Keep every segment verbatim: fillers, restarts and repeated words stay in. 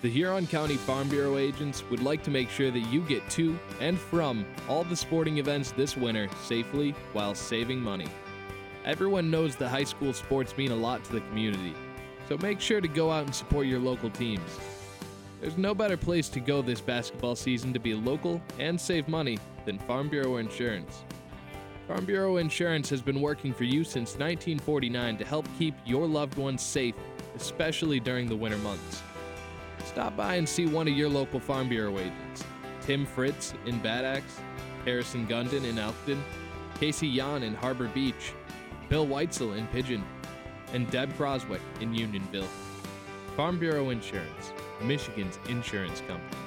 The Huron County Farm Bureau agents would like to make sure that you get to and from all the sporting events this winter safely while saving money. Everyone knows that high school sports mean a lot to the community, so make sure to go out and support your local teams. There's no better place to go this basketball season to be local and save money than Farm Bureau Insurance. Farm Bureau Insurance has been working for you since nineteen forty-nine to help keep your loved ones safe, especially during the winter months. Stop by and see one of your local Farm Bureau agents. Tim Fritz in Bad Axe, Harrison Gundon in Elkton, Casey Yan in Harbor Beach, Bill Weitzel in Pigeon, and Deb Croswick in Unionville. Farm Bureau Insurance, Michigan's insurance company.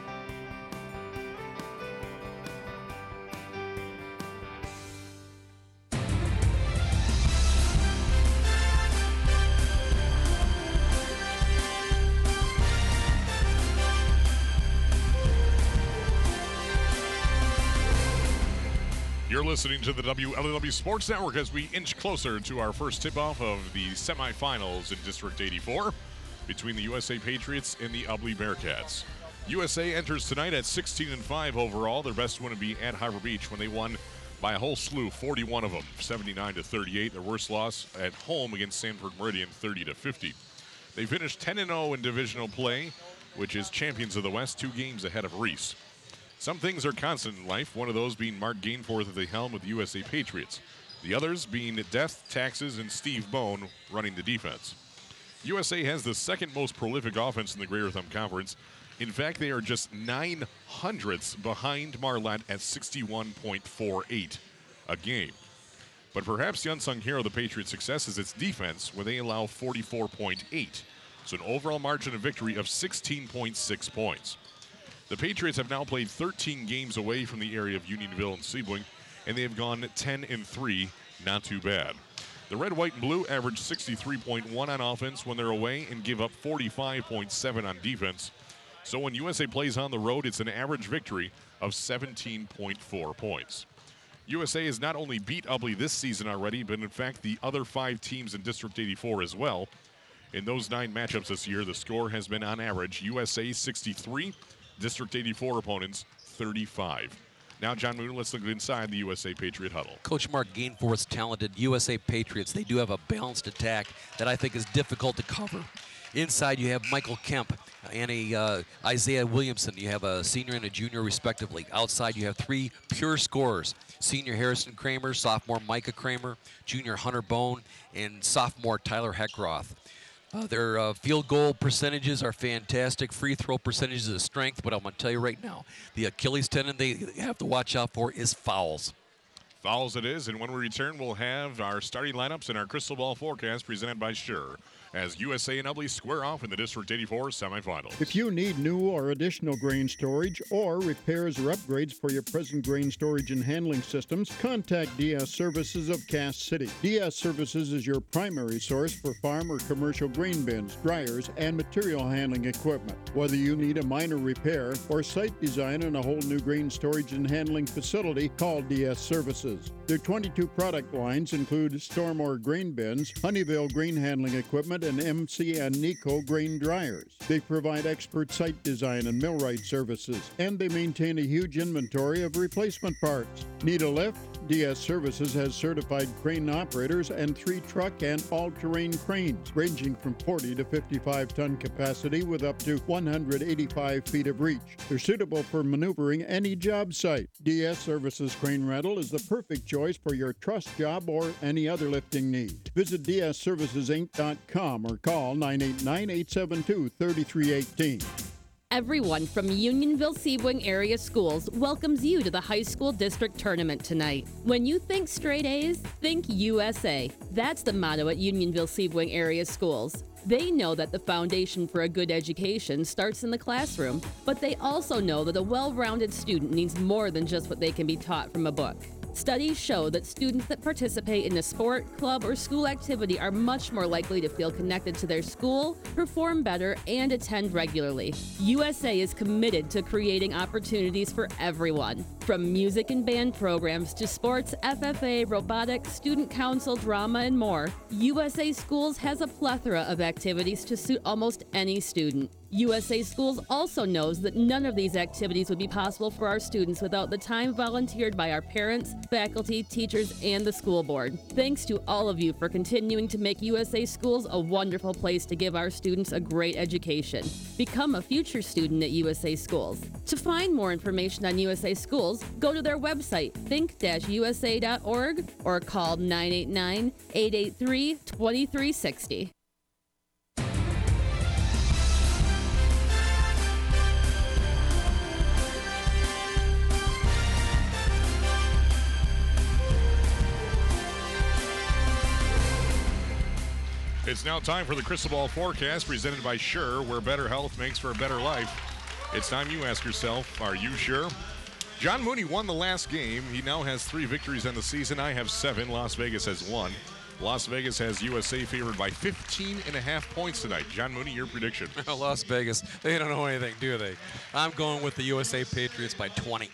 You're listening to the W L W Sports Network as we inch closer to our first tip-off of the semifinals in District eighty-four between the U S A Patriots and the Ubly Bearcats. U S A enters tonight at sixteen and five overall. Their best win would be at Harbor Beach when they won by a whole slew, forty-one of them, seventy-nine to thirty-eight. Their worst loss at home against Sanford Meridian, thirty to fifty. They finished ten and oh in divisional play, which is champions of the West, two games ahead of Reese. Some things are constant in life, one of those being Mark Gainforth at the helm with the U S A Patriots. The others being death, taxes, and Steve Bone running the defense. U S A has the second most prolific offense in the Greater Thumb Conference. In fact, they are just nine hundredths behind Marlette at sixty-one point four eight a game. But perhaps the unsung hero of the Patriots' success is its defense, where they allow forty-four point eight. So an overall margin of victory of sixteen point six points. The Patriots have now played thirteen games away from the area of Unionville and Sebring, and they have gone ten and three, not too bad. The red, white, and blue average sixty-three point one on offense when they're away and give up forty-five point seven on defense. So when U S A plays on the road, it's an average victory of seventeen point four points. U S A has not only beat Ubly this season already, but in fact the other five teams in District eighty-four as well. In those nine matchups this year, the score has been on average U S A sixty-three, District eighty-four opponents thirty-five. Now, John Moon, let's look inside the U S A Patriot huddle. Coach Mark Gainforth's talented U S A Patriots, they do have a balanced attack that I think is difficult to cover. Inside, you have Michael Kemp and a uh, Isaiah Williamson. You have a senior and a junior, respectively. Outside, you have three pure scorers. Senior Harrison Kramer, sophomore Micah Kramer, junior Hunter Bone, and sophomore Tyler Heckroth. Uh, their uh, field goal percentages are fantastic. Free throw percentages is a strength, but I'm going to tell you right now, the Achilles tendon they have to watch out for is fouls. Fouls it is, and when we return, we'll have our starting lineups and our crystal ball forecast presented by Sure, as U S A and Ubly square off in the District eighty-four semifinals. If you need new or additional grain storage or repairs or upgrades for your present grain storage and handling systems, contact D S Services of Cass City. D S Services is your primary source for farm or commercial grain bins, dryers, and material handling equipment. Whether you need a minor repair or site design on a whole new grain storage and handling facility, call D S Services. Their twenty-two product lines include Stormore grain bins, Honeyville grain handling equipment, and M C and Nico grain dryers. They provide expert site design and millwright services, and they maintain a huge inventory of replacement parts. Need a lift? D S Services has certified crane operators and three truck and all-terrain cranes, ranging from forty to fifty-five ton capacity with up to one hundred eighty-five feet of reach. They're suitable for maneuvering any job site. D S Services Crane Rental is the perfect choice for your truss job or any other lifting need. Visit D S services inc dot com or call nine eight nine, eight seven two, three three one eight. Everyone from Unionville-Sebring area schools welcomes you to the high school district tournament tonight. When you think straight A's, think U S A. That's the motto at Unionville-Sebring area schools. They know that the foundation for a good education starts in the classroom, but they also know that a well-rounded student needs more than just what they can be taught from a book. Studies show that students that participate in a sport, club, or school activity are much more likely to feel connected to their school, perform better, and attend regularly. U S A is committed to creating opportunities for everyone. From music and band programs to sports, F F A, robotics, student council, drama, and more, U S A Schools has a plethora of activities to suit almost any student. U S A Schools also knows that none of these activities would be possible for our students without the time volunteered by our parents, faculty, teachers, and the school board. Thanks to all of you for continuing to make U S A Schools a wonderful place to give our students a great education. Become a future student at U S A Schools. To find more information on U S A Schools, go to their website, think dash U S A dot org, or call nine eight nine, eight eight three, two three six zero. It's now time for the Crystal Ball Forecast presented by Sure, where better health makes for a better life. It's time you ask yourself, are you sure? John Mooney won the last game. He now has three victories on the season. I have seven. Las Vegas has one. Las Vegas has U S A favored by fifteen and a half points tonight. John Mooney, your prediction. Las Vegas, they don't know anything, do they? I'm going with the U S A Patriots by twenty.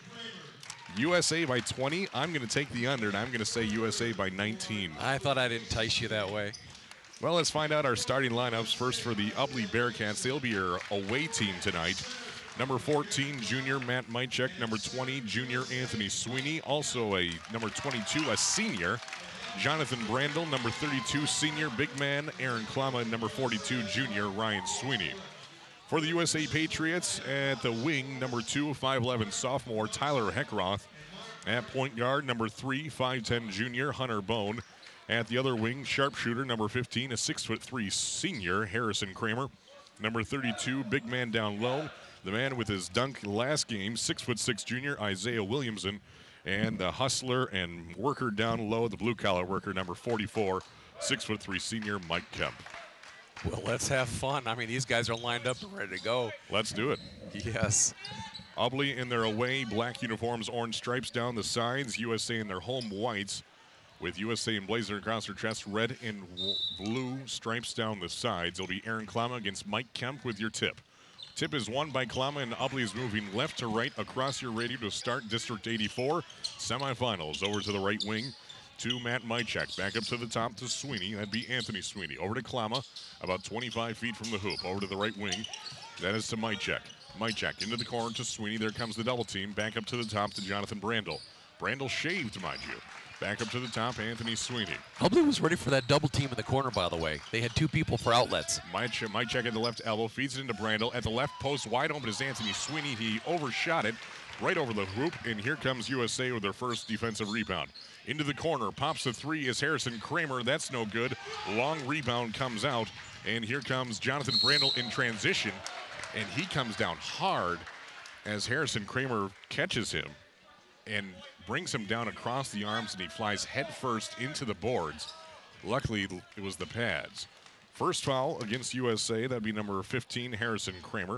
U S A by twenty. I'm going to take the under, and I'm going to say U S A by nineteen. I thought I'd entice you that way. Well, let's find out our starting lineups. First for the Ubly Bearcats. They'll be your away team tonight. Number fourteen, junior Matt Mychek. Number twenty, junior Anthony Sweeney. Also a number twenty-two, a senior, Jonathan Brandel. Number thirty-two, senior big man Aaron Klama. And number forty-two, junior Ryan Sweeney. For the U S A Patriots, at the wing, number two, five eleven sophomore Tyler Heckroth. At point guard, number three, five ten junior Hunter Bone. At the other wing, sharpshooter, number fifteen, a six foot three senior Harrison Kramer. Number thirty-two, big man down low, the man with his dunk last game, six foot six junior Isaiah Williamson. And the hustler and worker down low, the blue-collar worker, number forty-four, six foot three senior Mike Kemp. Well, let's have fun. I mean, these guys are lined up and ready to go. Let's do it. Yes. Ubly in their away black uniforms, orange stripes down the sides. U S A in their home whites, with U S A emblazoned across their chest, red and blue stripes down the sides. It'll be Aaron Klama against Mike Kemp with your tip. Tip is won by Klama, and Ubly is moving left to right across your radio to start District eighty-four semifinals. Over to the right wing to Matt Mychek. Back up to the top to Sweeney. That'd be Anthony Sweeney. Over to Klama, about twenty-five feet from the hoop. Over to the right wing. That is to Mychek. Mychek into the corner to Sweeney. There comes the double team. Back up to the top to Jonathan Brandel. Brandel shaved, mind you. Back up to the top, Anthony Sweeney. Ubly was ready for that double team in the corner, by the way. They had two people for outlets. Mychek, Mychek at the left elbow, feeds it into Brandel. At the left post, wide open is Anthony Sweeney. He overshot it right over the hoop, and here comes U S A with their first defensive rebound. Into the corner, pops the three is Harrison Kramer. That's no good. Long rebound comes out, and here comes Jonathan Brandel in transition, and he comes down hard as Harrison Kramer catches him and brings him down across the arms, and he flies headfirst into the boards. Luckily, it was the pads. First foul against U S A, that'd be number fifteen, Harrison Kramer,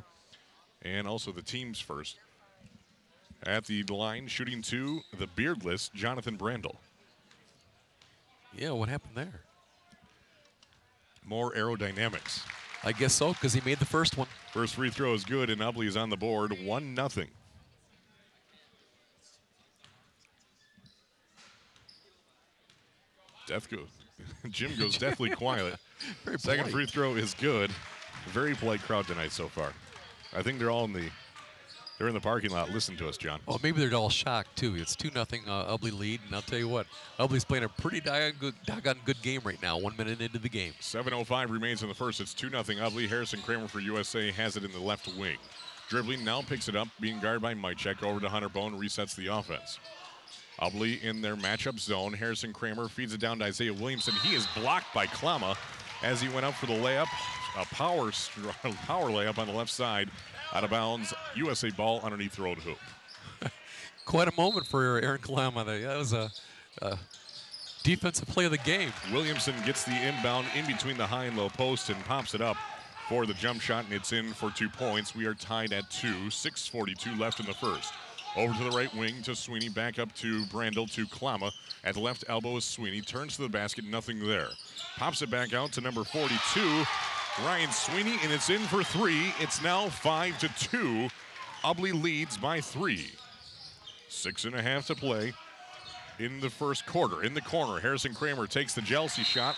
and also the team's first. At the line, shooting two, the beardless Jonathan Brandel. Yeah, what happened there? More aerodynamics. I guess so, because he made the first one. First free throw is good, and Ubly is on the board, one nothing. Death goes. Jim goes deathly quiet. Very Second polite. free throw is good. Very polite crowd tonight so far. I think they're all in the they're in the parking lot. Listen to us, John. Well, maybe they're all shocked, too. It's two nothing uh, Ubly lead, and I'll tell you what, Ubly's playing a pretty doggone good, doggone good game right now, one minute into the game. seven oh five remains in the first. It's two nothing Ubly. Harrison Kramer for U S A has it in the left wing. Dribbling, now picks it up, being guarded by Mychek. Over to Hunter Bone, resets the offense. Ubly in their matchup zone. Harrison Kramer feeds it down to Isaiah Williamson. He is blocked by Klama as he went up for the layup. A power, power layup on the left side. Out of bounds. U S A ball underneath the road hoop. Quite a moment for Aaron Klama. That was a, a defensive play of the game. Williamson gets the inbound in between the high and low post and pops it up for the jump shot, and it's in for two points. We are tied at two. six forty-two left in the first. Over to the right wing to Sweeney. Back up to Brandel to Klama. At the left elbow is Sweeney. Turns to the basket. Nothing there. Pops it back out to number forty-two, Ryan Sweeney, and it's in for three. It's now five to two. Ubly leads by three. Six and a half to play in the first quarter. In the corner, Harrison Kramer takes the jealousy shot.